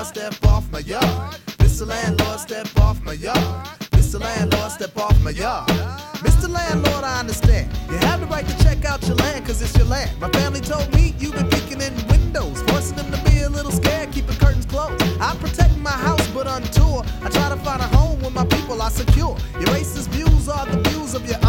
Landlord, step off my yard. Mr. Landlord, step off my yard. Mr. Landlord, step off my yard. Mr. Landlord, I understand. You have the right to check out your land, cause it's your land. My family told me you've been peeking in windows, forcing them to be a little scared, keeping curtains closed. I protect my house, but on tour, I try to find a home with my people I secure. Your racist views are the views of your